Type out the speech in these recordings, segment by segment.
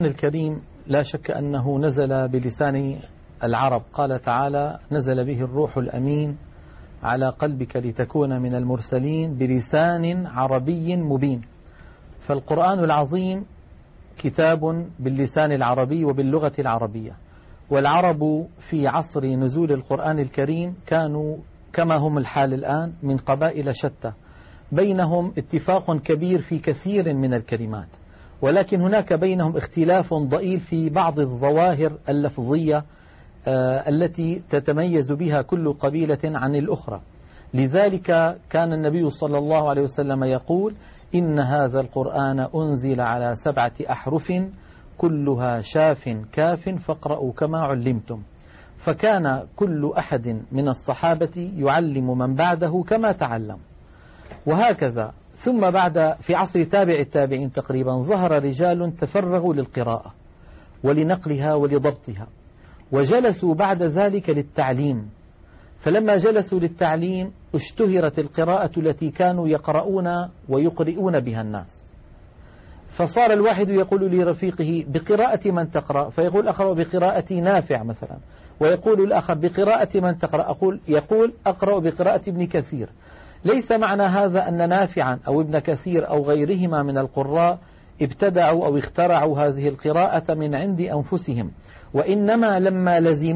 الكريم لا شك أنه نزل بلسان العرب. قال تعالى: نزل به الروح الأمين على قلبك لتكون من المرسلين بلسان عربي مبين. فالقرآن العظيم كتاب باللسان العربي وباللغة العربية، والعرب في عصر نزول القرآن الكريم كانوا كما هم الحال الآن من قبائل شتى، بينهم اتفاق كبير في كثير من الكلمات، ولكن هناك بينهم اختلاف ضئيل في بعض الظواهر اللفظية التي تتميز بها كل قبيلة عن الأخرى. لذلك كان النبي صلى الله عليه وسلم يقول: إن هذا القرآن أنزل على 7 أحرف كلها شاف كاف فاقرأوا كما علمتم. فكان كل أحد من الصحابة يعلم من بعده كما تعلم. وهكذا ثم بعد في عصر تابع التابعين تقريبا ظهر رجال تفرغوا للقراءة ولنقلها ولضبطها، وجلسوا بعد ذلك للتعليم. فلما جلسوا للتعليم اشتهرت القراءة التي كانوا يقرؤون ويقرئون بها الناس، فصار الواحد يقول لرفيقه: بقراءة من تقرأ؟ فيقول: أقرأ بقراءة نافع مثلا، ويقول الآخر: بقراءة من تقرأ؟ يقول: أقرأ بقراءة ابن كثير. ليس معنى هذا أن نافعا أو ابن كثير أو غيرهما من القراء ابتدعوا أو اخترعوا هذه القراءة من عند أنفسهم، وإنما لما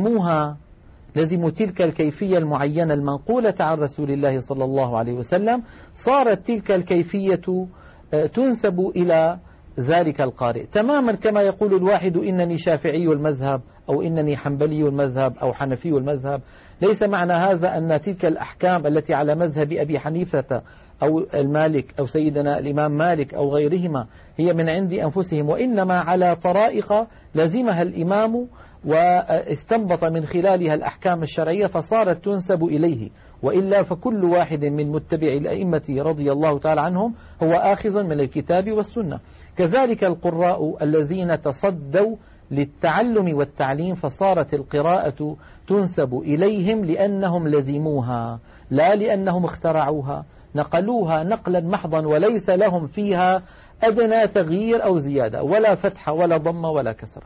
لزموا تلك الكيفية المعينة المنقولة عن رسول الله صلى الله عليه وسلم، صارت تلك الكيفية تنسب إلى ذلك القارئ، تماما كما يقول الواحد: إنني شافعي المذهب أو إنني حنبلي المذهب أو حنفي المذهب. ليس معنى هذا أن تلك الأحكام التي على مذهب أبي حنيفة أو المالك أو سيدنا الإمام مالك أو غيرهما هي من عند أنفسهم، وإنما على طرائق لزمها الإمام واستنبط من خلالها الأحكام الشرعية فصارت تنسب إليه، وإلا فكل واحد من متبع الأئمة رضي الله تعالى عنهم هو آخذ من الكتاب والسنة. كذلك القراء الذين تصدوا للتعلم والتعليم فصارت القراءة تنسب إليهم لأنهم لزموها، لا لأنهم اخترعوها، نقلوها نقلا محضا وليس لهم فيها أدنى تغيير أو زيادة، ولا فتح ولا ضم ولا كسر.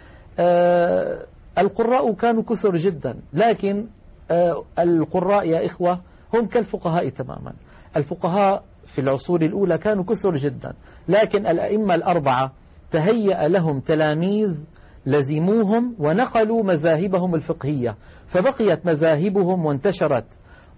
القراء كانوا كثر جدا، لكن القراء يا إخوة هم كالفقهاء تماما. الفقهاء في العصور الأولى كانوا كثر جدا، لكن الأئمة الأربعة تهيأ لهم تلاميذ لزموهم ونقلوا مذاهبهم الفقهية، فبقيت مذاهبهم وانتشرت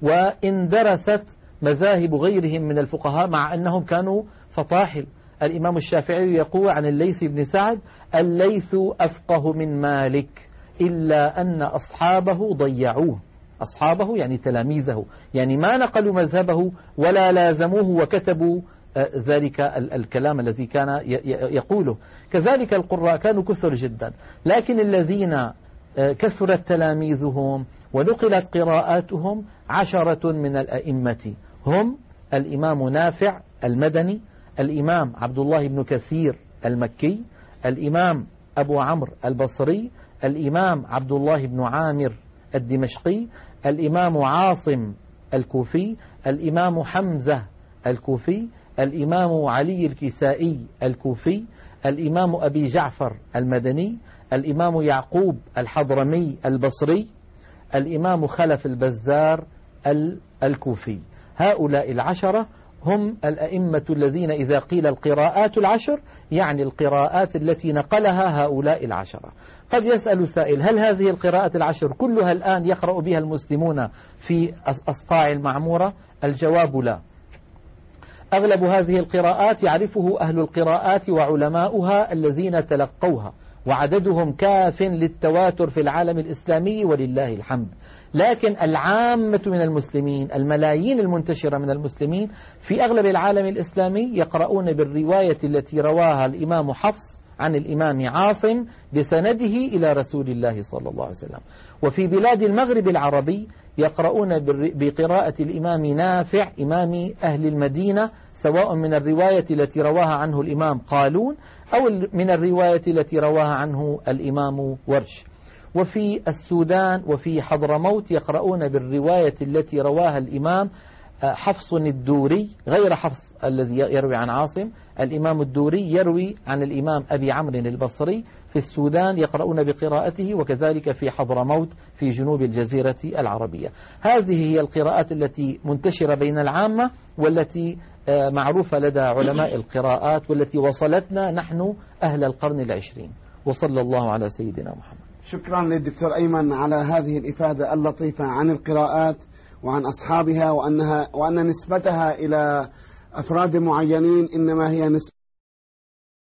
واندرست مذاهب غيرهم من الفقهاء مع أنهم كانوا فطاحل. الإمام الشافعي يقول عن الليث بن سعد: الليث أفقه من مالك إلا أن أصحابه ضيعوه. أصحابه يعني تلاميذه، يعني ما نقلوا مذهبه ولا لازموه وكتبوا ذلك الكلام الذي كان يقوله. كذلك القراء كانوا كثر جدا، لكن الذين كثرت تلاميذهم ونقلت قراءاتهم 10 من الأئمة هم الإمام نافع المدني، الإمام عبد الله بن كثير المكي، الإمام أبو عمرو البصري، الإمام عبد الله بن عامر الدمشقي، الإمام عاصم الكوفي، الإمام حمزة الكوفي، الإمام علي الكسائي الكوفي، الإمام أبي جعفر المدني، الإمام يعقوب الحضرمي البصري، الإمام خلف البزار الكوفي. هؤلاء 10 هم الأئمة الذين إذا قيل القراءات 10 يعني القراءات التي نقلها هؤلاء 10. قد يسأل سائل: هل هذه القراءات 10 كلها الآن يقرأ بها المسلمون في أصقاع المعمورة؟ الجواب لا. أغلب هذه القراءات يعرفه أهل القراءات وعلماؤها الذين تلقوها، وعددهم كاف للتواتر في العالم الإسلامي ولله الحمد. لكن العامة من المسلمين، الملايين المنتشرة من المسلمين في أغلب العالم الإسلامي يقرؤون بالرواية التي رواها الإمام حفص عن الإمام عاصم بسنده إلى رسول الله صلى الله عليه وسلم. وفي بلاد المغرب العربي يقرؤون بقراءة الإمام نافع إمام أهل المدينة، سواء من الرواية التي رواها عنه الإمام قالون أو من الرواية التي رواها عنه الإمام ورش. وفي السودان وفي حضرموت يقرؤون بالرواية التي رواها الإمام حفص الدوري غير حفص الذي يروي عن عاصم. الإمام الدوري يروي عن الإمام أبي عمرو البصري في السودان يقرؤون بقراءته، وكذلك في حضرموت في جنوب الجزيرة العربية. هذه هي القراءات التي منتشرة بين العامة، والتي معروفة لدى علماء القراءات، والتي وصلتنا نحن أهل القرن العشرين. وصلى الله على سيدنا محمد. شكرا للدكتور أيمن على هذه الإفادة اللطيفة عن القراءات وعن أصحابها، وأن نسبتها إلى أفراد معينين إنما هي نسبة